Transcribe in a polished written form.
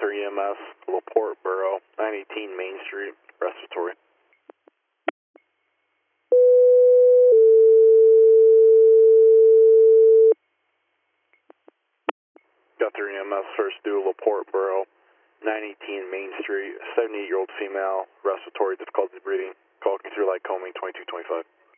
3 EMS, LaPorte Borough, 918 Main Street, respiratory. Got 3 EMS, first due, LaPorte Borough, 918 Main Street, 78-year-old female, respiratory difficulty breathing. Call through light combing 2225.